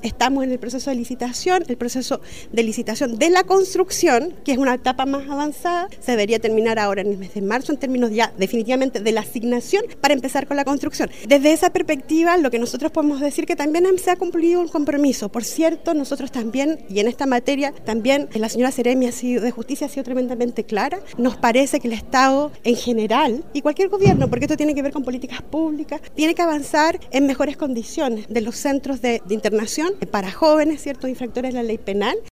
estamos en el proceso de licitación. El proceso de licitación de la construcción, que es una etapa más avanzada, se debería terminar ahora en el mes de marzo en términos ya definitivamente de la asignación para empezar con la construcción. Desde esa perspectiva, lo que nosotros podemos decir que también se ha cumplido un compromiso. Por cierto, nosotros también, y en esta materia también la señora Seremi de Justicia ha sido tremendamente clara. Nos parece que el Estado en general y cualquier gobierno, porque esto tiene que ver con políticas públicas, tiene que avanzar en mejores condiciones de los centros de internación para jóvenes, ¿cierto?, infractores de la ley penal.